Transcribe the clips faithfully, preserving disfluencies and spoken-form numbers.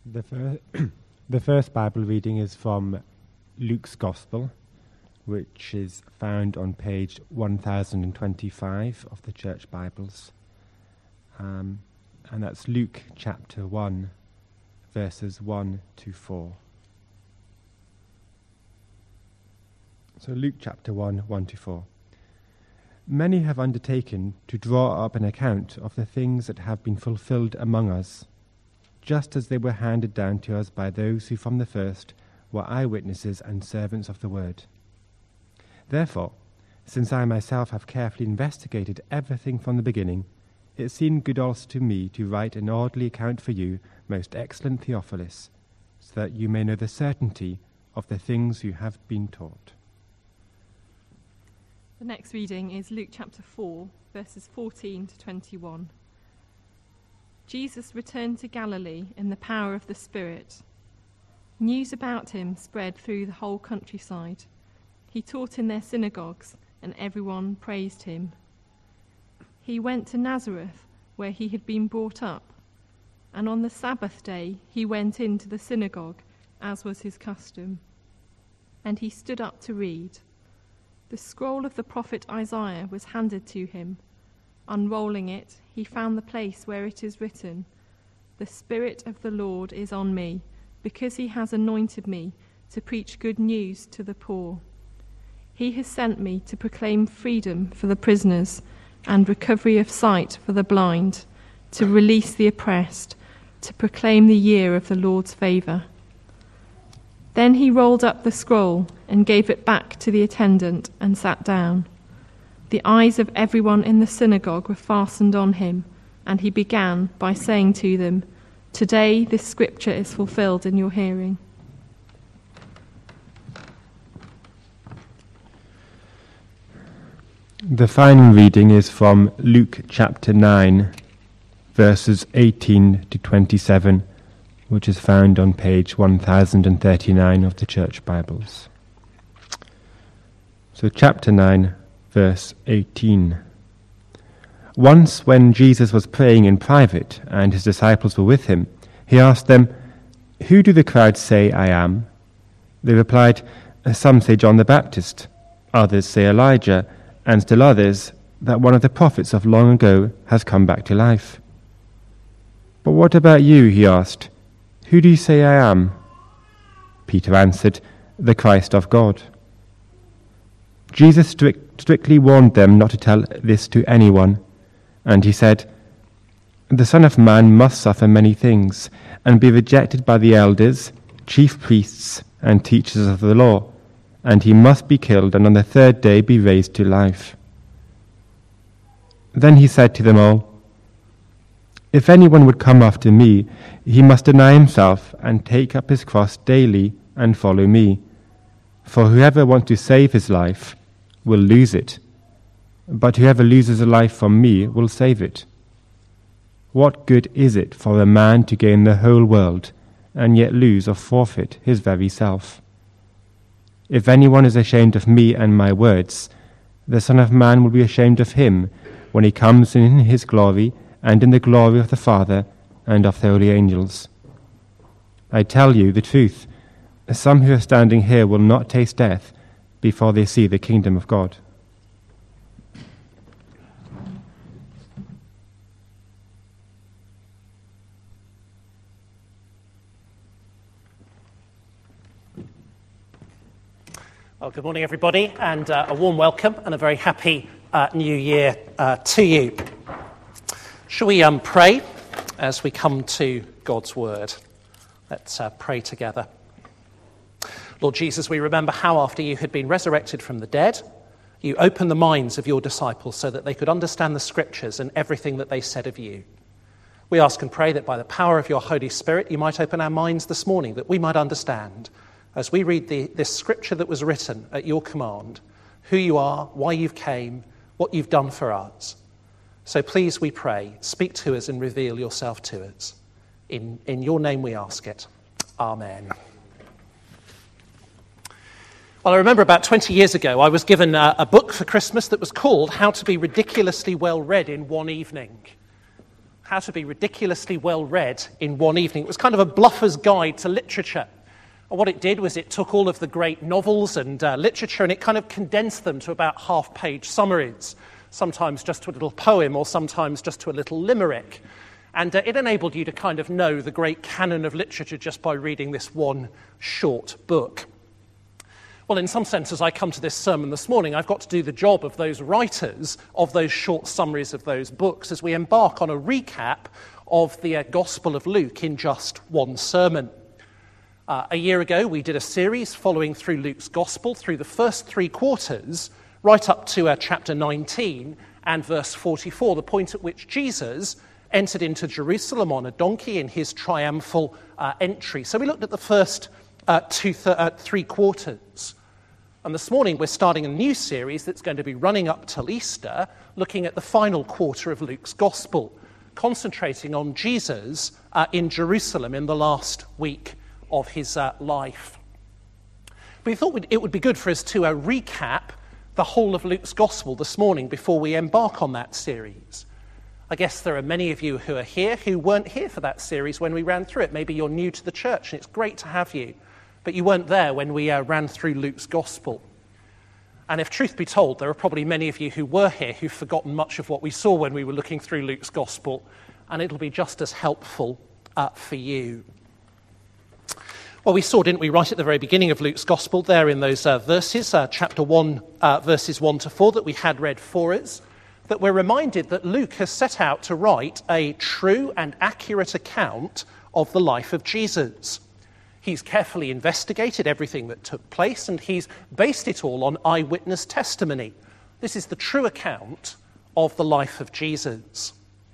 The, fir- the first Bible reading is from Luke's Gospel, which is found on page one thousand twenty-five of the Church Bibles. Um, and that's Luke chapter one, verses one to four. So Luke chapter one, one to four. Many have undertaken to draw up an account of the things that have been fulfilled among us, just as they were handed down to us by those who from the first were eyewitnesses and servants of the word. Therefore, since I myself have carefully investigated everything from the beginning, it seemed good also to me to write an orderly account for you, most excellent Theophilus, so that you may know the certainty of the things you have been taught. The next reading is Luke chapter four, verses fourteen to twenty-one. Jesus returned to Galilee in the power of the Spirit. News about him spread through the whole countryside. He taught in their synagogues, and everyone praised him. He went to Nazareth, where he had been brought up, and on the Sabbath day he went into the synagogue, as was his custom. And he stood up to read. The scroll of the prophet Isaiah was handed to him. Unrolling it, he found the place where it is written, "The Spirit of the Lord is on me, because he has anointed me to preach good news to the poor. He has sent me to proclaim freedom for the prisoners and recovery of sight for the blind, to release the oppressed, to proclaim the year of the Lord's favour." Then he rolled up the scroll and gave it back to the attendant and sat down. The eyes of everyone in the synagogue were fastened on him, and he began by saying to them, "Today this scripture is fulfilled in your hearing." The final reading is from Luke chapter nine, verses eighteen to twenty-seven, which is found on page one thousand thirty-nine of the Church Bibles. So chapter nine, verse eighteen. Once when Jesus was praying in private and his disciples were with him, he asked them, "Who do the crowd say I am?" They replied, "Some say John the Baptist, others say Elijah, and still others that one of the prophets of long ago has come back to life." "But what about you?" he asked. "Who do you say I am?" Peter answered, "The Christ of God." Jesus strict, strictly warned them not to tell this to anyone, and he said, "The Son of Man must suffer many things, and be rejected by the elders, chief priests, and teachers of the law, and he must be killed, and on the third day be raised to life." Then he said to them all, "If anyone would come after me, he must deny himself and take up his cross daily and follow me. For whoever wants to save his life will lose it, but whoever loses a life from me will save it. What good is it for a man to gain the whole world and yet lose or forfeit his very self? If anyone is ashamed of me and my words, the Son of Man will be ashamed of him when he comes in his glory and in the glory of the Father and of the holy angels. I tell you the truth, some who are standing here will not taste death before they see the kingdom of God." Well, good morning, everybody, and uh, a warm welcome and a very happy uh, new year uh, to you. Shall we um, pray as we come to God's word? Let's uh, pray together. Lord Jesus, we remember how after you had been resurrected from the dead, you opened the minds of your disciples so that they could understand the scriptures and everything that they said of you. We ask and pray that by the power of your Holy Spirit, you might open our minds this morning, that we might understand, as we read the, this scripture that was written at your command, who you are, why you've came, what you've done for us. So please, we pray, speak to us and reveal yourself to us. In, in your name we ask it. Amen. Well, I remember about twenty years ago, I was given a, a book for Christmas that was called How to Be Ridiculously Well Read in One Evening. How to be ridiculously well read in one evening. It was kind of a bluffer's guide to literature. And what it did was it took all of the great novels and uh, literature and it kind of condensed them to about half-page summaries, sometimes just to a little poem or sometimes just to a little limerick. And uh, it enabled you to kind of know the great canon of literature just by reading this one short book. Well, in some sense, as I come to this sermon this morning, I've got to do the job of those writers of those short summaries of those books as we embark on a recap of the uh, Gospel of Luke in just one sermon. Uh, a year ago, we did a series following through Luke's Gospel through the first three quarters, right up to uh, chapter nineteen and verse forty-four, the point at which Jesus entered into Jerusalem on a donkey in his triumphal uh, entry. So we looked at the first uh, two th- uh, three quarters. And this morning we're starting a new series that's going to be running up till Easter, looking at the final quarter of Luke's Gospel, concentrating on Jesus uh, in Jerusalem in the last week of his uh, life. We thought we'd, it would be good for us to uh, recap the whole of Luke's Gospel this morning before we embark on that series. I guess there are many of you who are here who weren't here for that series when we ran through it. Maybe you're new to the church and it's great to have you, but you weren't there when we uh, ran through Luke's Gospel. And if truth be told, there are probably many of you who were here who've forgotten much of what we saw when we were looking through Luke's Gospel, and it'll be just as helpful uh, for you. Well, we saw, didn't we, right at the very beginning of Luke's Gospel, there in those uh, verses, uh, chapter one, uh, verses one to four, that we had read for us, that we're reminded that Luke has set out to write a true and accurate account of the life of Jesus. He's carefully investigated everything that took place, and he's based it all on eyewitness testimony. This is the true account of the life of Jesus.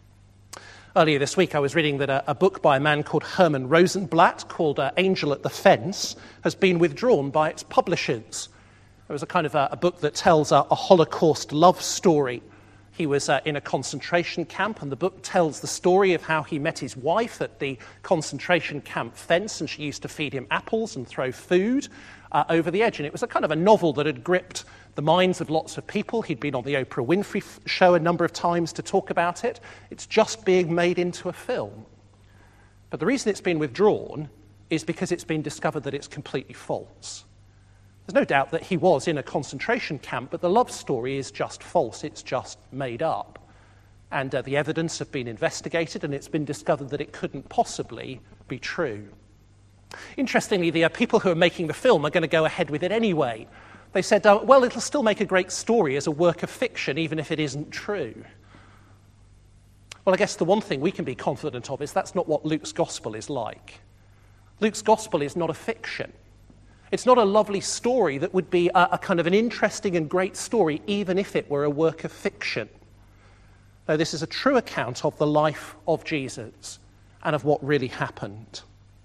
Earlier this week, I was reading that a, a book by a man called Herman Rosenblatt, called uh, Angel at the Fence, has been withdrawn by its publishers. It was a kind of a, a book that tells a, a Holocaust love story. He was uh, in a concentration camp, and the book tells the story of how he met his wife at the concentration camp fence, and she used to feed him apples and throw food uh, over the edge. And it was a kind of a novel that had gripped the minds of lots of people. He'd been on the Oprah Winfrey f- show a number of times to talk about it. It's just being made into a film. But the reason it's been withdrawn is because it's been discovered that it's completely false. There's no doubt that he was in a concentration camp, but the love story is just false. It's just made up. And uh, the evidence have been investigated, and it's been discovered that it couldn't possibly be true. Interestingly, the uh, people who are making the film are going to go ahead with it anyway. They said, uh, well, it'll still make a great story as a work of fiction, even if it isn't true. Well, I guess the one thing we can be confident of is that's not what Luke's Gospel is like. Luke's Gospel is not a fiction. It's not a lovely story that would be a, a kind of an interesting and great story, even if it were a work of fiction. No, this is a true account of the life of Jesus and of what really happened.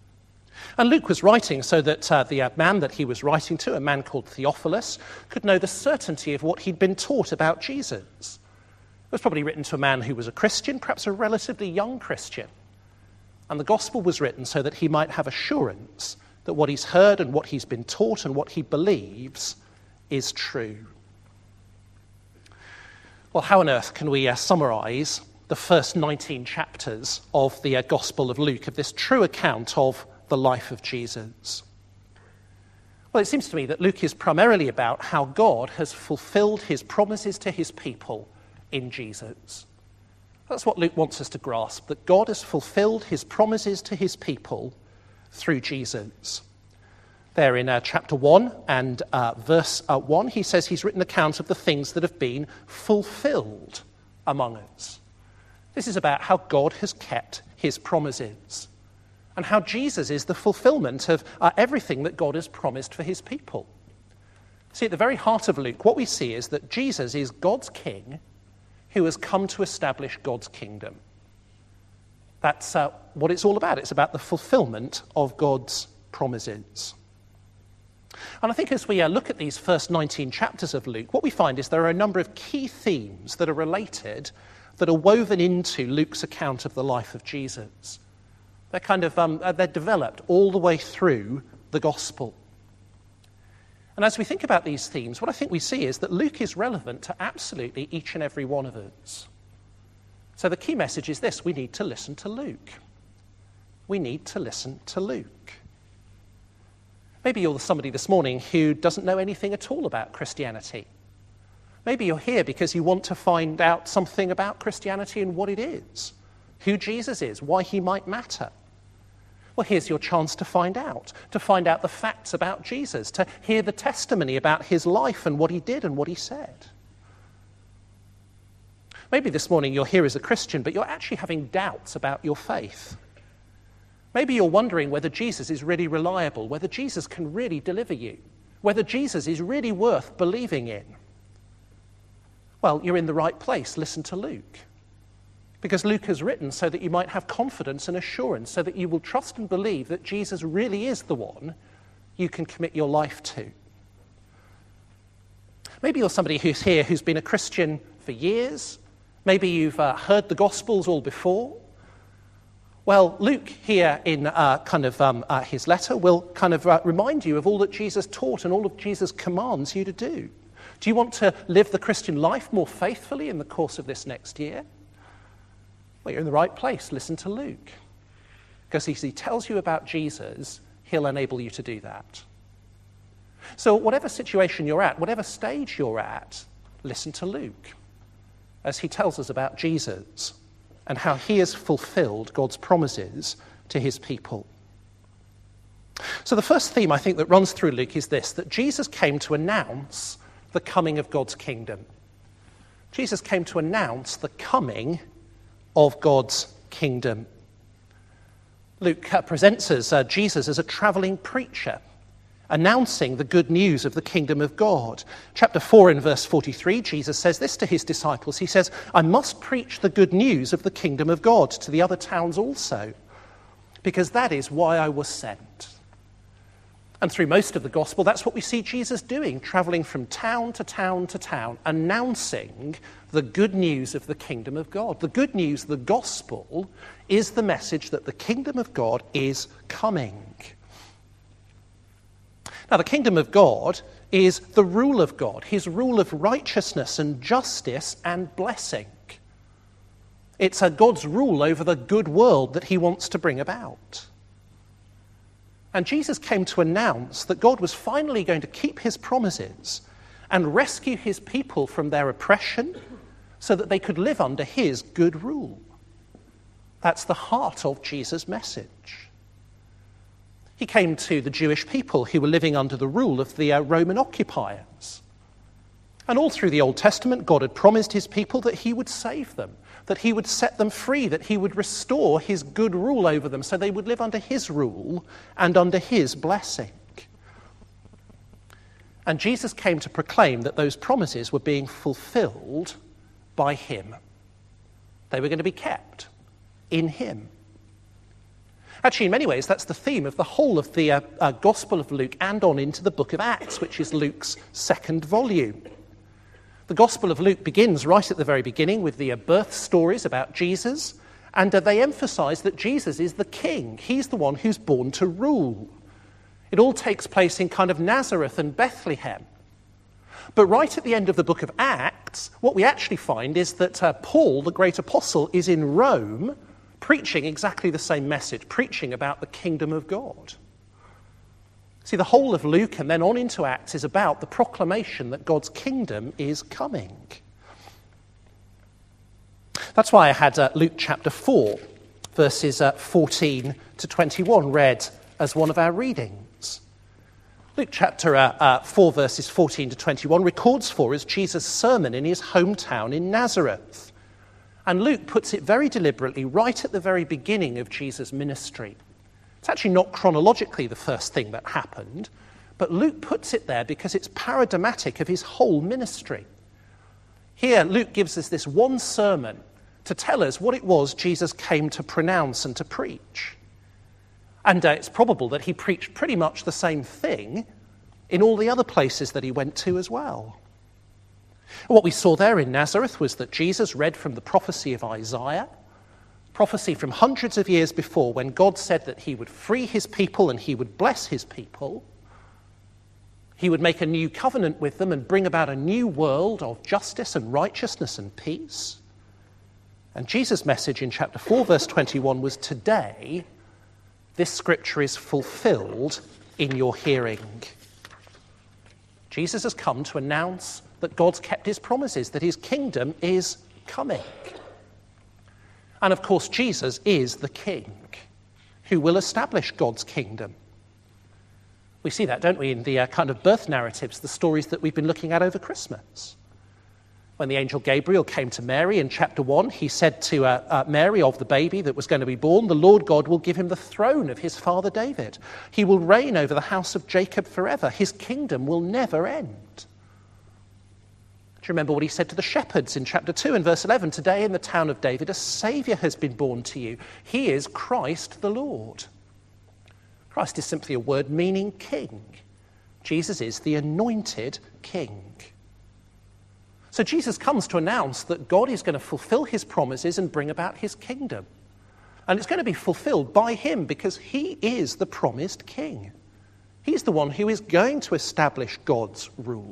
And Luke was writing so that uh, the uh, man that he was writing to, a man called Theophilus, could know the certainty of what he'd been taught about Jesus. It was probably written to a man who was a Christian, perhaps a relatively young Christian. And the gospel was written so that he might have assurance that what he's heard and what he's been taught and what he believes is true. Well, how on earth can we uh, summarize the first nineteen chapters of the uh, Gospel of Luke, of this true account of the life of Jesus? Well, it seems to me that Luke is primarily about how God has fulfilled his promises to his people in Jesus. That's what Luke wants us to grasp, that God has fulfilled his promises to his people through Jesus. There in uh, chapter one and uh, verse uh, one, he says he's written account of the things that have been fulfilled among us. This is about how God has kept his promises and how Jesus is the fulfillment of uh, everything that God has promised for his people. See, at the very heart of Luke, what we see is that Jesus is God's king who has come to establish God's kingdom. That's uh, what it's all about. It's about the fulfillment of God's promises. And I think as we uh, look at these first nineteen chapters of Luke, what we find is there are a number of key themes that are related, that are woven into Luke's account of the life of Jesus. They're kind of, um, they're developed all the way through the gospel. And as we think about these themes, what I think we see is that Luke is relevant to absolutely each and every one of us. So the key message is this: we need to listen to Luke. We need to listen to Luke. Maybe you're somebody this morning who doesn't know anything at all about Christianity. Maybe you're here because you want to find out something about Christianity and what it is, who Jesus is, why he might matter. Well, here's your chance to find out, to find out the facts about Jesus, to hear the testimony about his life and what he did and what he said. Maybe this morning you're here as a Christian, but you're actually having doubts about your faith. Maybe you're wondering whether Jesus is really reliable, whether Jesus can really deliver you, whether Jesus is really worth believing in. Well, you're in the right place. Listen to Luke. Because Luke has written so that you might have confidence and assurance, so that you will trust and believe that Jesus really is the one you can commit your life to. Maybe you're somebody who's here who's been a Christian for years. Maybe you've uh, heard the Gospels all before. Well, Luke here in uh, kind of um, uh, his letter will kind of uh, remind you of all that Jesus taught and all of Jesus commands you to do. Do you want to live the Christian life more faithfully in the course of this next year? Well, you're in the right place. Listen to Luke. Because as he tells you about Jesus, he'll enable you to do that. So whatever situation you're at, whatever stage you're at, listen to Luke as he tells us about Jesus and how he has fulfilled God's promises to his people. So the first theme I think that runs through Luke is this, that Jesus came to announce the coming of God's kingdom. Jesus came to announce the coming of God's kingdom. Luke uh, presents us uh, Jesus as a travelling preacher, announcing the good news of the kingdom of God. Chapter four in verse forty-three, Jesus says this to his disciples. He says, I must preach the good news of the kingdom of God to the other towns also, because that is why I was sent. And through most of the gospel, that's what we see Jesus doing, travelling from town to town to town, announcing the good news of the kingdom of God. The good news, the gospel, is the message that the kingdom of God is coming. Now, the kingdom of God is the rule of God, his rule of righteousness and justice and blessing. It's a God's rule over the good world that he wants to bring about. And Jesus came to announce that God was finally going to keep his promises and rescue his people from their oppression so that they could live under his good rule. That's the heart of Jesus' message. He came to the Jewish people who were living under the rule of the uh, Roman occupiers. And all through the Old Testament, God had promised his people that he would save them, that he would set them free, that he would restore his good rule over them so they would live under his rule and under his blessing. And Jesus came to proclaim that those promises were being fulfilled by him. They were going to be kept in him. Actually, in many ways, that's the theme of the whole of the uh, uh, Gospel of Luke and on into the book of Acts, which is Luke's second volume. The Gospel of Luke begins right at the very beginning with the uh, birth stories about Jesus, and uh, they emphasize that Jesus is the king. He's the one who's born to rule. It all takes place in kind of Nazareth and Bethlehem. But right at the end of the book of Acts, what we actually find is that uh, Paul, the great apostle, is in Rome preaching exactly the same message, preaching about the kingdom of God. See, the whole of Luke and then on into Acts is about the proclamation that God's kingdom is coming. That's why I had uh, Luke chapter four, verses uh, fourteen to twenty-one read as one of our readings. Luke chapter uh, uh, four, verses fourteen to twenty-one records for us Jesus' sermon in his hometown in Nazareth. And Luke puts it very deliberately right at the very beginning of Jesus' ministry. It's actually not chronologically the first thing that happened, but Luke puts it there because it's paradigmatic of his whole ministry. Here, Luke gives us this one sermon to tell us what it was Jesus came to pronounce and to preach. And uh, it's probable that he preached pretty much the same thing in all the other places that he went to as well. What we saw there in Nazareth was that Jesus read from the prophecy of Isaiah, prophecy from hundreds of years before when God said that he would free his people and he would bless his people. He would make a new covenant with them and bring about a new world of justice and righteousness and peace. And Jesus' message in chapter four, verse twenty-one was, today, this scripture is fulfilled in your hearing. Jesus has come to announce that God's kept his promises, that his kingdom is coming. And of course, Jesus is the king who will establish God's kingdom. We see that, don't we, in the uh, kind of birth narratives, the stories that we've been looking at over Christmas. When the angel Gabriel came to Mary in chapter one, he said to uh, uh, Mary of the baby that was going to be born, the Lord God will give him the throne of his father David. He will reign over the house of Jacob forever. His kingdom will never end. Do you remember what he said to the shepherds in chapter two and verse eleven? Today in the town of David, a Saviour has been born to you. He is Christ the Lord. Christ is simply a word meaning king. Jesus is the anointed king. So Jesus comes to announce that God is going to fulfill his promises and bring about his kingdom. And it's going to be fulfilled by him because he is the promised king. He's the one who is going to establish God's rule.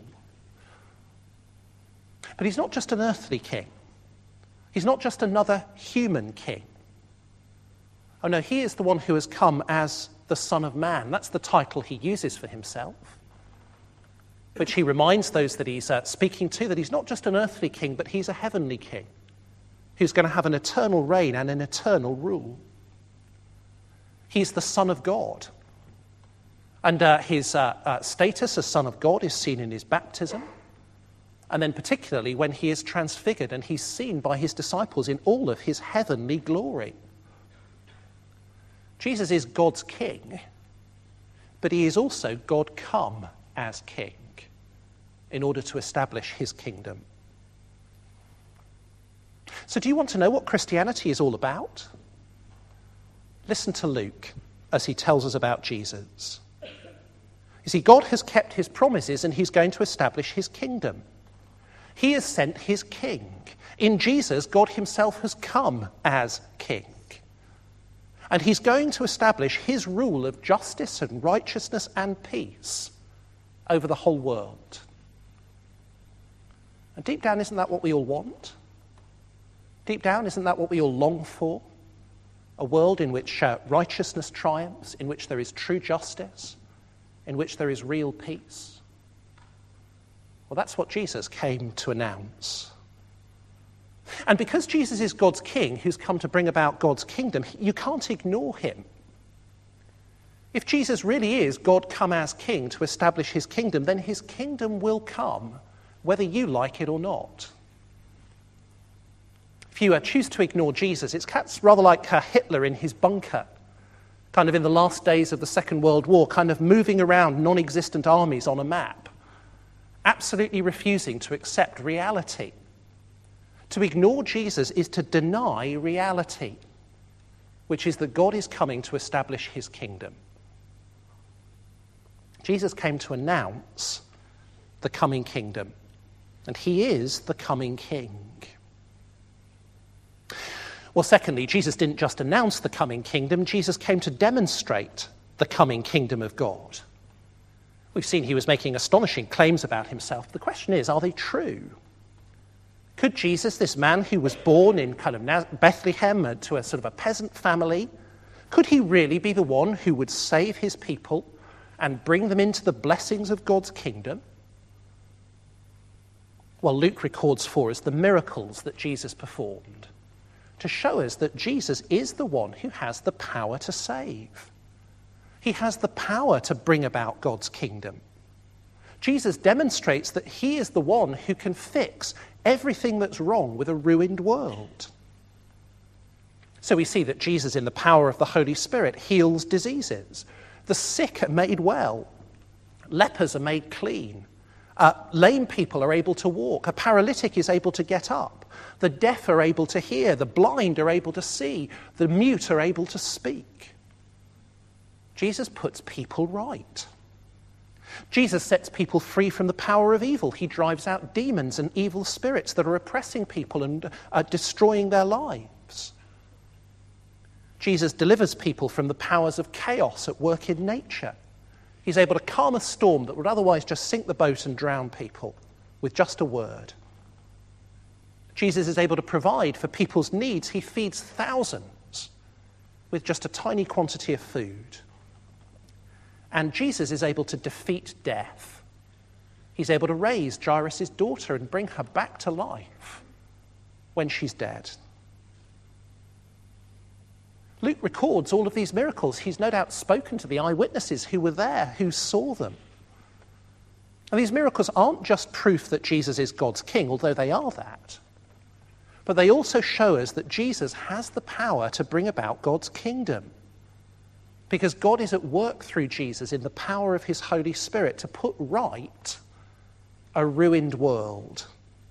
But he's not just an earthly king. He's not just another human king. Oh no, he is the one who has come as the Son of Man. That's the title he uses for himself, which he reminds those that he's uh, speaking to that he's not just an earthly king, but he's a heavenly king who's going to have an eternal reign and an eternal rule. He's the Son of God. And uh, his uh, uh, status as Son of God is seen in his baptism, and then particularly when he is transfigured and he's seen by his disciples in all of his heavenly glory. Jesus is God's king, but he is also God come as king in order to establish his kingdom. So do you want to know what Christianity is all about? Listen to Luke as he tells us about Jesus. You see, God has kept his promises and he's going to establish his kingdom. He has sent his king. In Jesus, God himself has come as king. And he's going to establish his rule of justice and righteousness and peace over the whole world. And deep down, isn't that what we all want? Deep down, isn't that what we all long for? A world in which uh, righteousness triumphs, in which there is true justice, in which there is real peace. Well, that's what Jesus came to announce. And because Jesus is God's king who's come to bring about God's kingdom, you can't ignore him. If Jesus really is God come as king to establish his kingdom, then his kingdom will come whether you like it or not. If you uh, choose to ignore Jesus, it's rather like uh, Hitler in his bunker, kind of in the last days of the Second World War, kind of moving around non-existent armies on a map, absolutely refusing to accept reality. To ignore Jesus is to deny reality, which is that God is coming to establish his kingdom. Jesus came to announce the coming kingdom, and he is the coming king. Well, secondly, Jesus didn't just announce the coming kingdom, Jesus came to demonstrate the coming kingdom of God. We've seen he was making astonishing claims about himself. The question is, are they true? Could Jesus, this man who was born in kind of Bethlehem to a sort of a peasant family, could he really be the one who would save his people and bring them into the blessings of God's kingdom? Well, Luke records for us the miracles that Jesus performed to show us that Jesus is the one who has the power to save. He has the power to bring about God's kingdom. Jesus demonstrates that he is the one who can fix everything that's wrong with a ruined world. So we see that Jesus, in the power of the Holy Spirit, heals diseases. The sick are made well. Lepers are made clean. Uh, lame people are able to walk. A paralytic is able to get up. The deaf are able to hear. The blind are able to see. The mute are able to speak. Jesus puts people right. Jesus sets people free from the power of evil. He drives out demons and evil spirits that are oppressing people and uh, destroying their lives. Jesus delivers people from the powers of chaos at work in nature. He's able to calm a storm that would otherwise just sink the boat and drown people with just a word. Jesus is able to provide for people's needs. He feeds thousands with just a tiny quantity of food. And Jesus is able to defeat death. He's able to raise Jairus' daughter and bring her back to life when she's dead. Luke records all of these miracles. He's no doubt spoken to the eyewitnesses who were there, who saw them. And these miracles aren't just proof that Jesus is God's king, although they are that. But they also show us that Jesus has the power to bring about God's kingdom. Because God is at work through Jesus in the power of his Holy Spirit to put right a ruined world.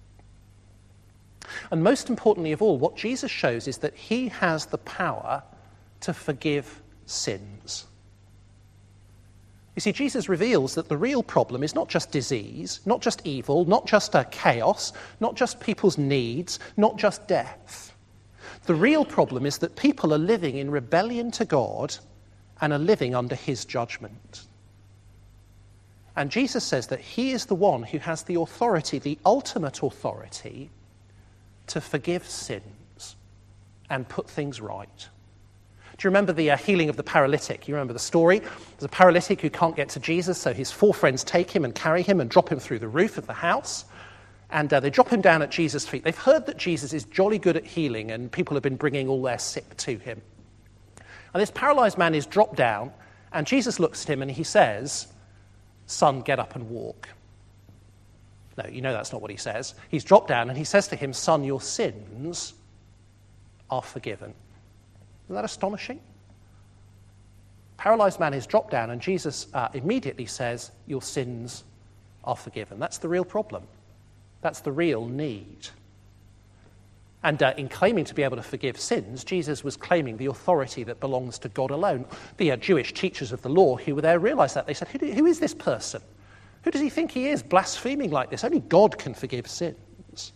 And most importantly of all, what Jesus shows is that he has the power to forgive sins. You see, Jesus reveals that the real problem is not just disease, not just evil, not just a chaos, not just people's needs, not just death. The real problem is that people are living in rebellion to God and are living under his judgment. And Jesus says that he is the one who has the authority, the ultimate authority, to forgive sins and put things right. Do you remember the uh, healing of the paralytic? You remember the story? There's a paralytic who can't get to Jesus, so his four friends take him and carry him and drop him through the roof of the house. And uh, they drop him down at Jesus' feet. They've heard that Jesus is jolly good at healing, and people have been bringing all their sick to him. And this paralyzed man is dropped down, and Jesus looks at him and he says, "Son, get up and walk." No, you know that's not what he says. He's dropped down and he says to him, "Son, your sins are forgiven." Isn't that astonishing? Paralyzed man is dropped down and Jesus uh, immediately says, "Your sins are forgiven." That's the real problem. That's the real need. And uh, in claiming to be able to forgive sins, Jesus was claiming the authority that belongs to God alone. The uh, Jewish teachers of the law who were there realized that. They said, who, do, who is this person? Who does he think he is, blaspheming like this? Only God can forgive sins.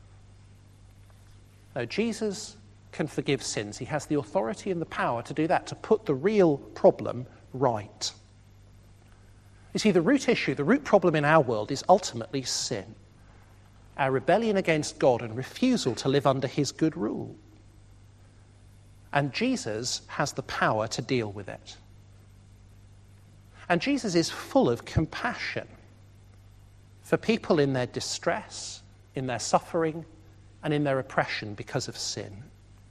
No, Jesus can forgive sins. He has the authority and the power to do that, to put the real problem right. You see, the root issue, the root problem in our world is ultimately sin. Our rebellion against God and refusal to live under his good rule. And Jesus has the power to deal with it. And Jesus is full of compassion for people in their distress, in their suffering, and in their oppression because of sin.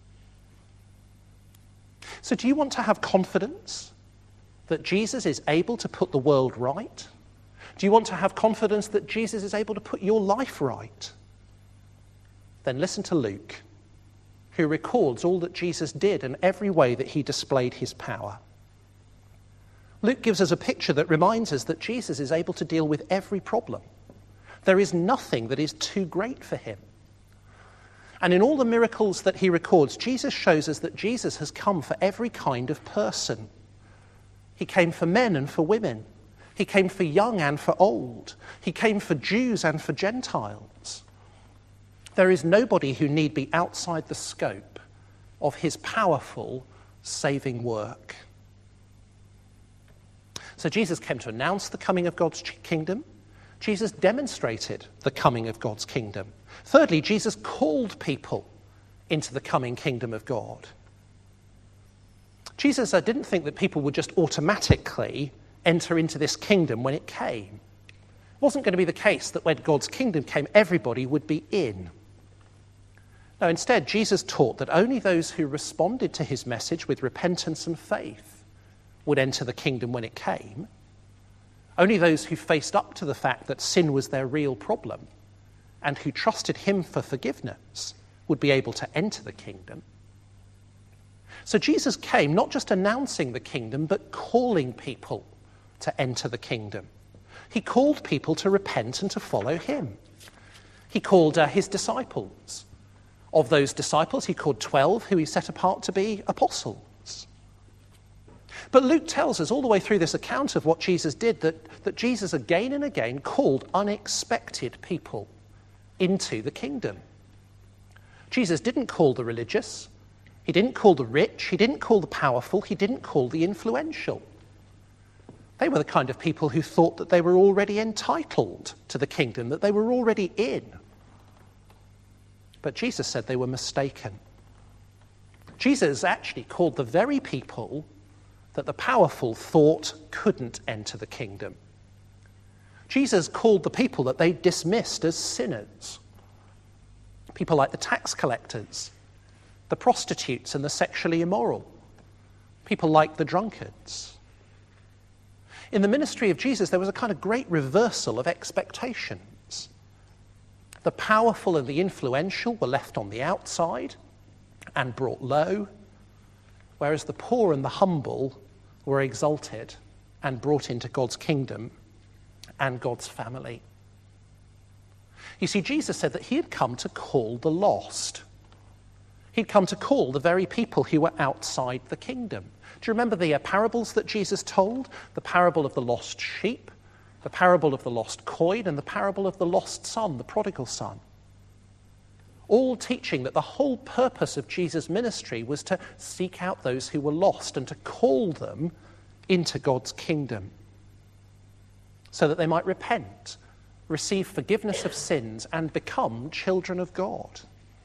So do you want to have confidence that Jesus is able to put the world right? Do you want to have confidence that Jesus is able to put your life right? Then listen to Luke, who records all that Jesus did and every way that he displayed his power. Luke gives us a picture that reminds us that Jesus is able to deal with every problem. There is nothing that is too great for him. And in all the miracles that he records, Jesus shows us that Jesus has come for every kind of person. He came for men and for women. He came for young and for old. He came for Jews and for Gentiles. There is nobody who need be outside the scope of his powerful saving work. So Jesus came to announce the coming of God's kingdom. Jesus demonstrated the coming of God's kingdom. Thirdly, Jesus called people into the coming kingdom of God. Jesus uh, didn't think that people would just automatically enter into this kingdom when it came. It wasn't going to be the case that when God's kingdom came, everybody would be in. No, instead, Jesus taught that only those who responded to his message with repentance and faith would enter the kingdom when it came. Only those who faced up to the fact that sin was their real problem and who trusted him for forgiveness would be able to enter the kingdom. So Jesus came not just announcing the kingdom, but calling people to enter the kingdom. He called people to repent and to follow him. He called uh, his disciples. Of those disciples, he called twelve who he set apart to be apostles. But Luke tells us all the way through this account of what Jesus did that, that Jesus again and again called unexpected people into the kingdom. Jesus didn't call the religious. He didn't call the rich. He didn't call the powerful. He didn't call the influential. They were the kind of people who thought that they were already entitled to the kingdom, that they were already in. But Jesus said they were mistaken. Jesus actually called the very people that the powerful thought couldn't enter the kingdom. Jesus called the people that they dismissed as sinners. People like the tax collectors, the prostitutes and the sexually immoral. People like the drunkards. In the ministry of Jesus, there was a kind of great reversal of expectations. The powerful and the influential were left on the outside and brought low, whereas the poor and the humble were exalted and brought into God's kingdom and God's family. You see, Jesus said that he had come to call the lost. He'd come to call the very people who were outside the kingdom. Do you remember the uh, parables that Jesus told? The parable of the lost sheep, the parable of the lost coin, and the parable of the lost son, the prodigal son. All teaching that the whole purpose of Jesus' ministry was to seek out those who were lost and to call them into God's kingdom so that they might repent, receive forgiveness of sins, and become children of God.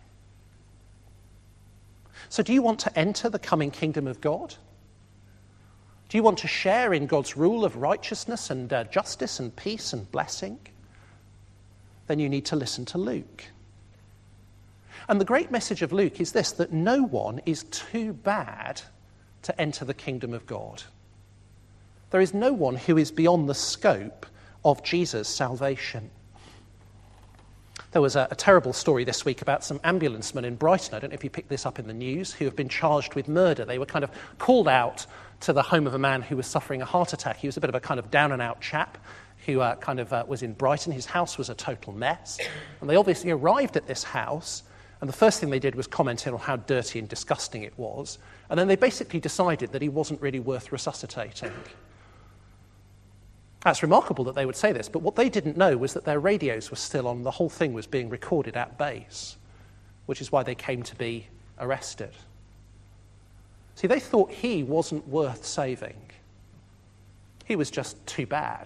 So do you want to enter the coming kingdom of God? Do you want to share in God's rule of righteousness and uh, justice and peace and blessing? Then you need to listen to Luke. And the great message of Luke is this, that no one is too bad to enter the kingdom of God. There is no one who is beyond the scope of Jesus' salvation. There was a, a terrible story this week about some ambulancemen in Brighton, I don't know if you picked this up in the news, who have been charged with murder. They were kind of called out to the home of a man who was suffering a heart attack. He was a bit of a kind of down-and-out chap who uh, kind of uh, was in Brighton. His house was a total mess. And they obviously arrived at this house, and the first thing they did was comment on how dirty and disgusting it was. And then they basically decided that he wasn't really worth resuscitating. That's remarkable that they would say this, but what they didn't know was that their radios were still on. The whole thing was being recorded at base, which is why they came to be arrested. See, they thought he wasn't worth saving. He was just too bad.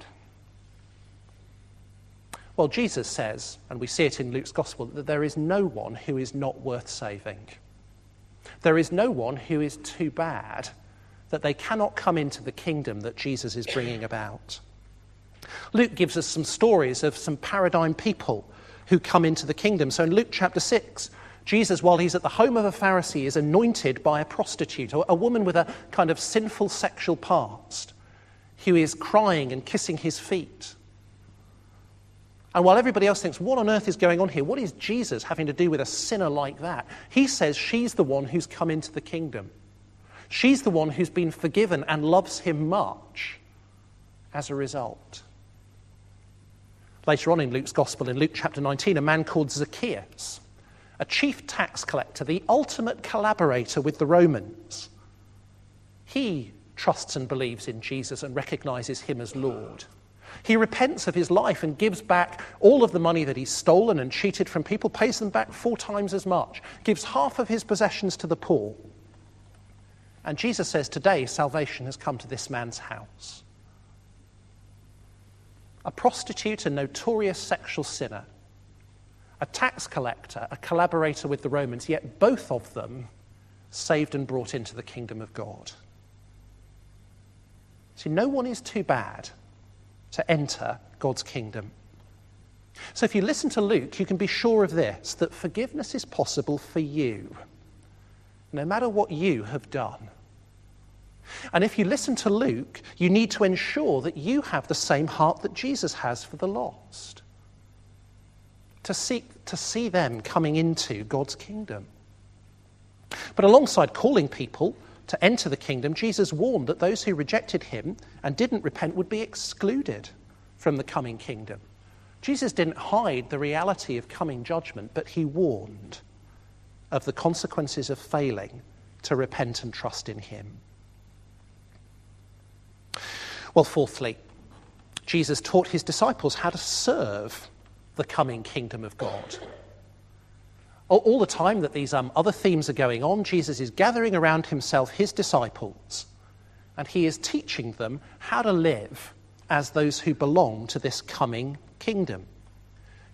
Well, Jesus says, and we see it in Luke's gospel, that there is no one who is not worth saving. There is no one who is too bad that they cannot come into the kingdom that Jesus is bringing about. Luke gives us some stories of some paradigm people who come into the kingdom. So in Luke chapter six, Jesus, while he's at the home of a Pharisee, is anointed by a prostitute, or a woman with a kind of sinful sexual past, who is crying and kissing his feet. And while everybody else thinks, what on earth is going on here? What is Jesus having to do with a sinner like that? He says she's the one who's come into the kingdom. She's the one who's been forgiven and loves him much as a result. Later on in Luke's gospel, in Luke chapter nineteen, a man called Zacchaeus, a chief tax collector, the ultimate collaborator with the Romans, he trusts and believes in Jesus and recognizes him as Lord. He repents of his life and gives back all of the money that he's stolen and cheated from people, pays them back four times as much, gives half of his possessions to the poor. And Jesus says, today salvation has come to this man's house. A prostitute, a notorious sexual sinner, a tax collector, a collaborator with the Romans, yet both of them saved and brought into the kingdom of God. See, no one is too bad to enter God's kingdom. So if you listen to Luke, you can be sure of this, that forgiveness is possible for you, no matter what you have done. And if you listen to Luke, you need to ensure that you have the same heart that Jesus has for the lost, to seek to see them coming into God's kingdom. But alongside calling people to enter the kingdom, Jesus warned that those who rejected him and didn't repent would be excluded from the coming kingdom. Jesus didn't hide the reality of coming judgment, but he warned of the consequences of failing to repent and trust in him. Well, fourthly, Jesus taught his disciples how to serve the coming kingdom of God. All the time that these um, other themes are going on, Jesus is gathering around himself his disciples, and he is teaching them how to live as those who belong to this coming kingdom.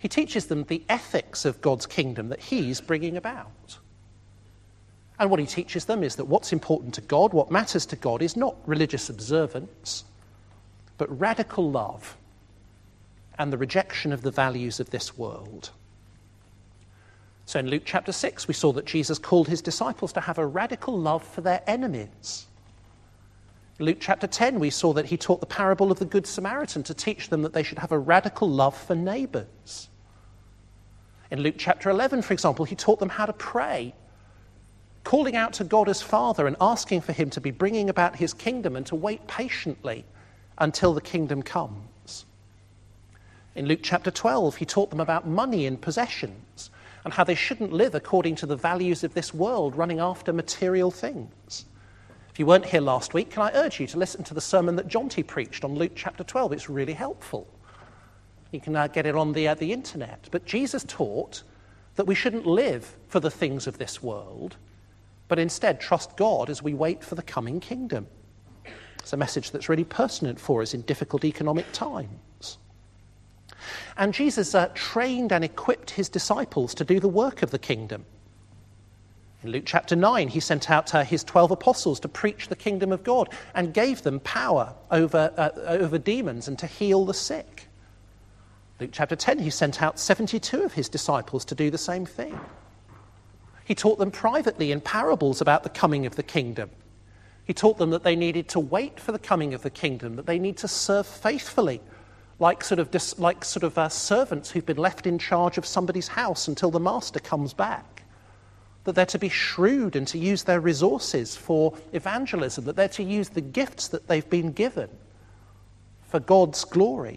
He teaches them the ethics of God's kingdom that he's bringing about. And what he teaches them is that what's important to God, what matters to God, is not religious observance, but radical love and the rejection of the values of this world. So in Luke chapter six, we saw that Jesus called his disciples to have a radical love for their enemies. In Luke chapter ten, we saw that he taught the parable of the Good Samaritan to teach them that they should have a radical love for neighbours. In Luke chapter eleven, for example, he taught them how to pray, calling out to God as Father and asking for him to be bringing about his kingdom and to wait patiently until the kingdom comes. In Luke chapter twelve, he taught them about money and possessions and how they shouldn't live according to the values of this world, running after material things. If you weren't here last week, can I urge you to listen to the sermon that Jonty preached on Luke chapter twelve? It's really helpful. You can uh, get it on the, uh, the internet. But Jesus taught that we shouldn't live for the things of this world, but instead trust God as we wait for the coming kingdom. It's a message that's really pertinent for us in difficult economic times. And Jesus uh, trained and equipped his disciples to do the work of the kingdom. In Luke chapter nine, he sent out uh, his twelve apostles to preach the kingdom of God and gave them power over, uh, over demons and to heal the sick. Luke chapter ten, he sent out seventy-two of his disciples to do the same thing. He taught them privately in parables about the coming of the kingdom. He taught them that they needed to wait for the coming of the kingdom, that they need to serve faithfully, like sort of dis, like sort of uh, servants who've been left in charge of somebody's house until the master comes back. That they're to be shrewd and to use their resources for evangelism, that they're to use the gifts that they've been given for God's glory.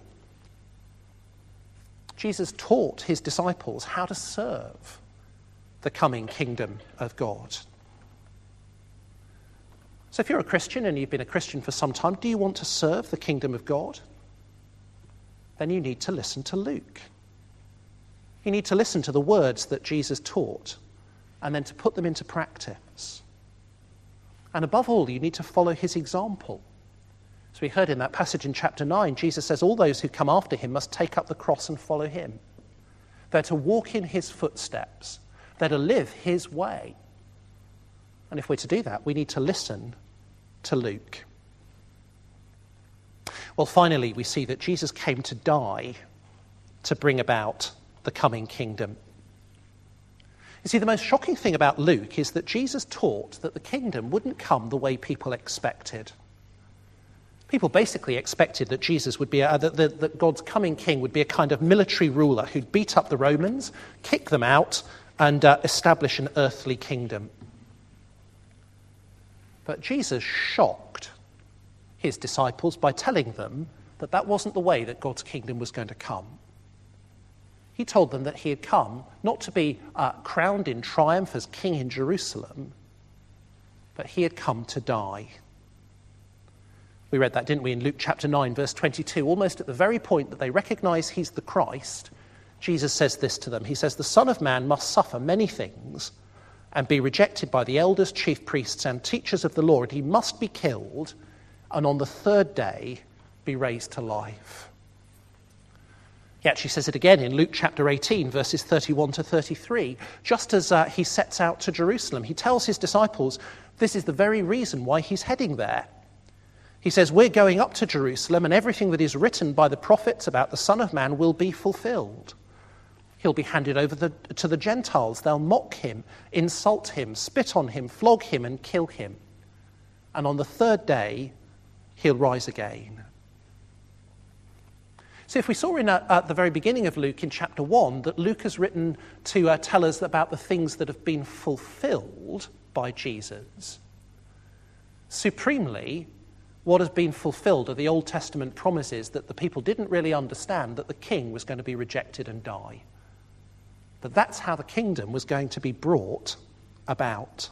Jesus taught his disciples how to serve the coming kingdom of God. So if you're a Christian and you've been a Christian for some time, do you want to serve the kingdom of God? Then you need to listen to Luke. You need to listen to the words that Jesus taught and then to put them into practice. And above all, you need to follow his example. As we heard in that passage in chapter nine, Jesus says all those who come after him must take up the cross and follow him. They're to walk in his footsteps. They're to live his way. And if we're to do that, we need to listen to Luke. Well, finally, we see that Jesus came to die to bring about the coming kingdom. You see, the most shocking thing about Luke is that Jesus taught that the kingdom wouldn't come the way people expected. People basically expected that Jesus would be, a, that, that, that God's coming king would be a kind of military ruler who'd beat up the Romans, kick them out, and uh, establish an earthly kingdom. But Jesus shocked his disciples by telling them that that wasn't the way that God's kingdom was going to come. He told them that he had come not to be uh, crowned in triumph as king in Jerusalem, but he had come to die. We read that, didn't we, in Luke chapter nine, verse twenty-two, almost at the very point that they recognize he's the Christ. Jesus says this to them. He says, "The Son of Man must suffer many things and be rejected by the elders, chief priests, and teachers of the law, and he must be killed, and on the third day be raised to life." He actually says it again in Luke chapter eighteen, verses thirty-one to thirty-three. Just as uh, he sets out to Jerusalem, he tells his disciples this is the very reason why he's heading there. He says, "We're going up to Jerusalem, and everything that is written by the prophets about the Son of Man will be fulfilled. He'll be handed over the, to the Gentiles. They'll mock him, insult him, spit on him, flog him, and kill him. And on the third day, he'll rise again." So if we saw in uh, at the very beginning of Luke in chapter one that Luke has written to uh, tell us about the things that have been fulfilled by Jesus, supremely, what has been fulfilled are the Old Testament promises that the people didn't really understand that the king was going to be rejected and die. But that's how the kingdom was going to be brought about.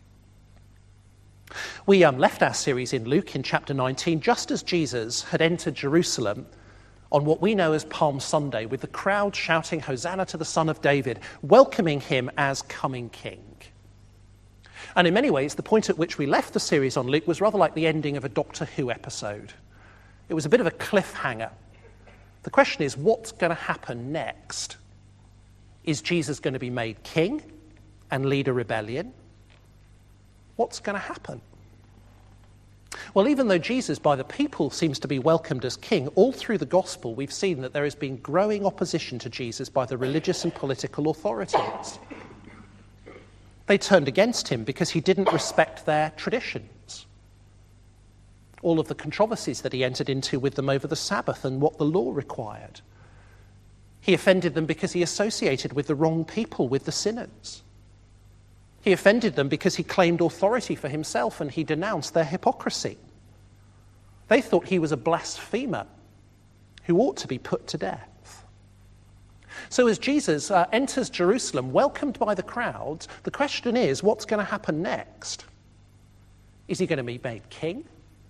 We um, left our series in Luke in chapter nineteen just as Jesus had entered Jerusalem on what we know as Palm Sunday, with the crowd shouting, "Hosanna to the Son of David," welcoming him as coming king. And in many ways, the point at which we left the series on Luke was rather like the ending of a Doctor Who episode. It was a bit of a cliffhanger. The question is, what's going to happen next? Is Jesus going to be made king and lead a rebellion? What's going to happen? Well, even though Jesus, by the people, seems to be welcomed as king, all through the gospel we've seen that there has been growing opposition to Jesus by the religious and political authorities. They turned against him because he didn't respect their traditions. All of the controversies that he entered into with them over the Sabbath and what the law required. He offended them because he associated with the wrong people, with the sinners. He offended them because he claimed authority for himself and he denounced their hypocrisy. They thought he was a blasphemer who ought to be put to death. So as Jesus uh, enters Jerusalem, welcomed by the crowds, the question is, what's going to happen next? Is he going to be made king?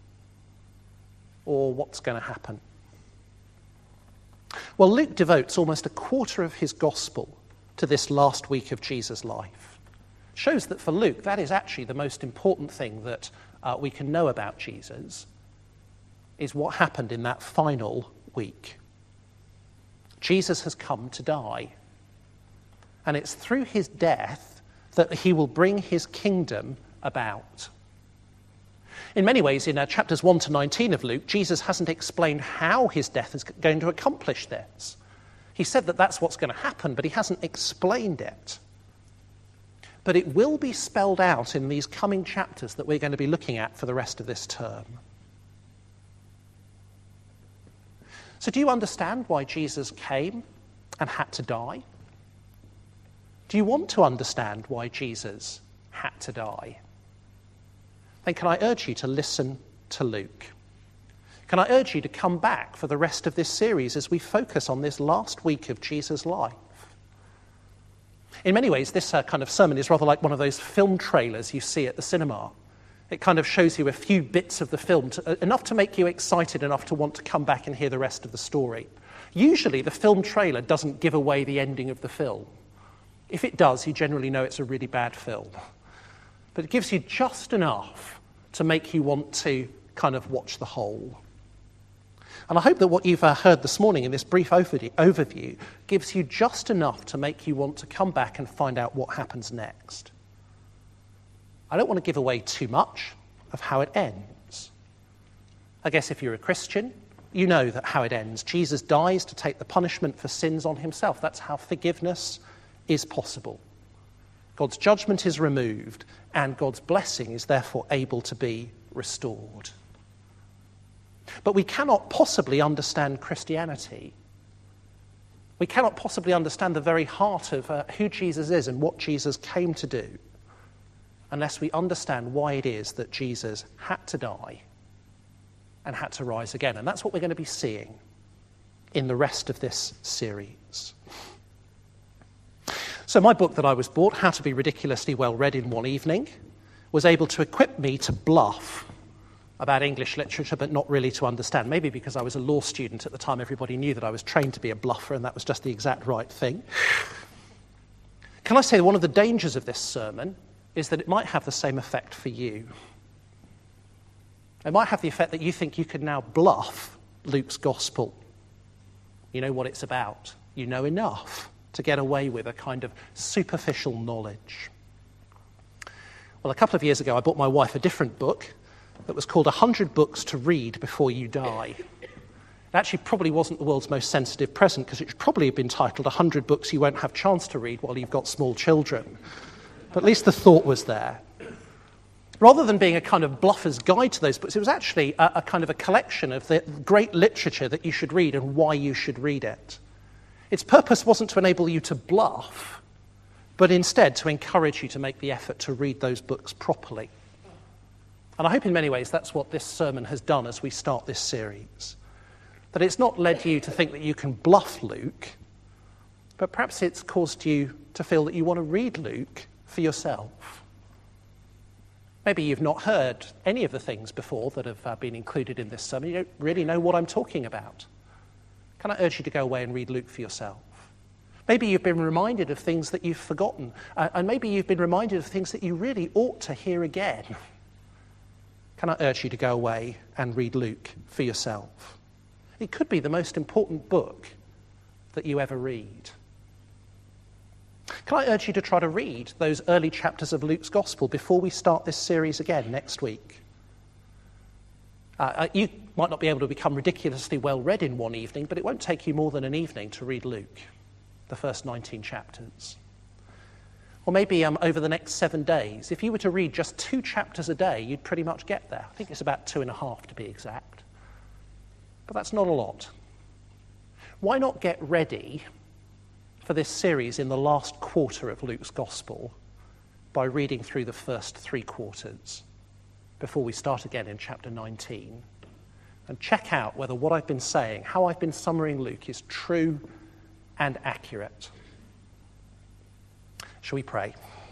Or what's going to happen? Well, Luke devotes almost a quarter of his gospel to this last week of Jesus' life. It shows that for Luke, that is actually the most important thing that uh, we can know about Jesus, is what happened in that final week. Jesus has come to die. And it's through his death that he will bring his kingdom about. In many ways, in uh, chapters one to nineteen of Luke, Jesus hasn't explained how his death is going to accomplish this. He said that that's what's going to happen, but he hasn't explained it. But it will be spelled out in these coming chapters that we're going to be looking at for the rest of this term. So do you understand why Jesus came and had to die? Do you want to understand why Jesus had to die? Then can I urge you to listen to Luke? Can I urge you to come back for the rest of this series as we focus on this last week of Jesus' life? In many ways, this uh, kind of sermon is rather like one of those film trailers you see at the cinema. It kind of shows you a few bits of the film, to, uh, enough to make you excited enough to want to come back and hear the rest of the story. Usually, the film trailer doesn't give away the ending of the film. If it does, you generally know it's a really bad film. But it gives you just enough to make you want to kind of watch the whole. And I hope that what you've uh, heard this morning in this brief overview gives you just enough to make you want to come back and find out what happens next. I don't want to give away too much of how it ends. I guess if you're a Christian, you know that how it ends. Jesus dies to take the punishment for sins on himself. That's how forgiveness is possible. God's judgment is removed, and God's blessing is therefore able to be restored. But we cannot possibly understand Christianity. We cannot possibly understand the very heart of uh, who Jesus is and what Jesus came to do unless we understand why it is that Jesus had to die and had to rise again. And that's what we're going to be seeing in the rest of this series. So my book that I was bought, How to Be Ridiculously Well Read in One Evening, was able to equip me to bluff about English literature, but not really to understand. Maybe because I was a law student at the time, everybody knew that I was trained to be a bluffer, and that was just the exact right thing. Can I say that one of the dangers of this sermon is that it might have the same effect for you. It might have the effect that you think you can now bluff Luke's gospel. You know what it's about. You know enough to get away with a kind of superficial knowledge. Well, a couple of years ago, I bought my wife a different book that was called one hundred Books to Read Before You Die. It actually probably wasn't the world's most sensitive present, because it should probably have been titled one hundred Books You Won't Have Chance to Read While You've Got Small Children. But at least the thought was there. Rather than being a kind of bluffer's guide to those books, it was actually a, a kind of a collection of the great literature that you should read and why you should read it. Its purpose wasn't to enable you to bluff, but instead to encourage you to make the effort to read those books properly. And I hope in many ways that's what this sermon has done as we start this series. That it's not led you to think that you can bluff Luke, but perhaps it's caused you to feel that you want to read Luke for yourself. Maybe you've not heard any of the things before that have uh, been included in this sermon. You don't really know what I'm talking about. Can I urge you to go away and read Luke for yourself? Maybe you've been reminded of things that you've forgotten, uh, and maybe you've been reminded of things that you really ought to hear again. Can I urge you to go away and read Luke for yourself? It could be the most important book that you ever read. Can I urge you to try to read those early chapters of Luke's Gospel before we start this series again next week? Uh, you might not be able to become ridiculously well read in one evening, but it won't take you more than an evening to read Luke, the first nineteen chapters. Or maybe um, over the next seven days, if you were to read just two chapters a day, you'd pretty much get there. I think it's about two and a half to be exact. But that's not a lot. Why not get ready for this series in the last quarter of Luke's Gospel by reading through the first three quarters before we start again in chapter nineteen, and check out whether what I've been saying, how I've been summarizing Luke, is true and accurate. Shall we pray?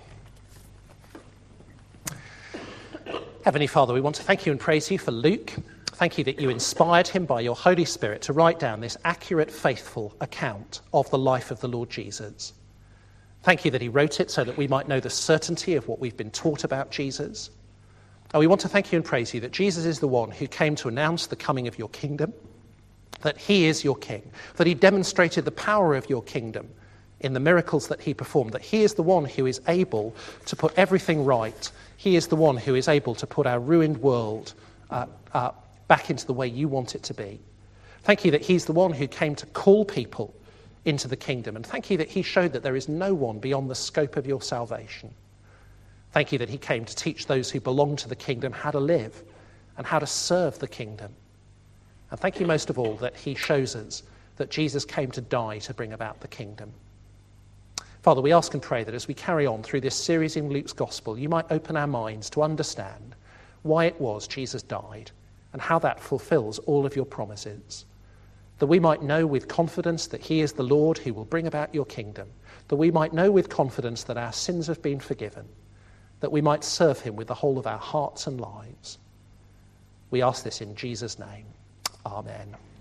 Heavenly Father, we want to thank you and praise you for Luke. Thank you that you inspired him by your Holy Spirit to write down this accurate, faithful account of the life of the Lord Jesus. Thank you that he wrote it so that we might know the certainty of what we've been taught about Jesus. And we want to thank you and praise you that Jesus is the one who came to announce the coming of your kingdom, that he is your king, that he demonstrated the power of your kingdom in the miracles that he performed, that he is the one who is able to put everything right. He is the one who is able to put our ruined world uh, uh, back into the way you want it to be. Thank you that he's the one who came to call people into the kingdom. And thank you that he showed that there is no one beyond the scope of your salvation. Thank you that he came to teach those who belong to the kingdom how to live and how to serve the kingdom. And thank you most of all that he shows us that Jesus came to die to bring about the kingdom. Father, we ask and pray that as we carry on through this series in Luke's Gospel, you might open our minds to understand why it was Jesus died and how that fulfills all of your promises. That we might know with confidence that he is the Lord who will bring about your kingdom. That we might know with confidence that our sins have been forgiven. That we might serve him with the whole of our hearts and lives. We ask this in Jesus' name. Amen.